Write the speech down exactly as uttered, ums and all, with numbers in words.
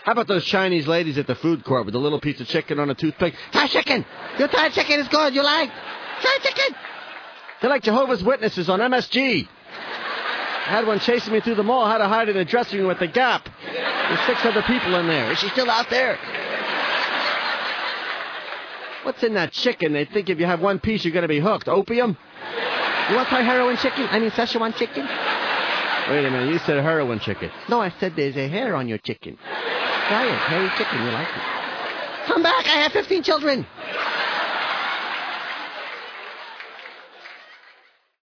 How about those Chinese ladies at the food court with the little piece of chicken on a toothpick? Thai chicken! Your Thai chicken is good, you like? Thai chicken! They're like Jehovah's Witnesses on M S G. I had one chasing me through the mall, had to hide in a dressing room at the Gap. There's six other people in there. Is she still out there? What's in that chicken? They think if you have one piece, you're going to be hooked. Opium? You want Thai heroin chicken? I mean, Szechuan chicken? Wait a minute, you said heroin chicken. No, I said there's a hair on your chicken. Try it, hairy chicken, you like it. Come back, I have fifteen children.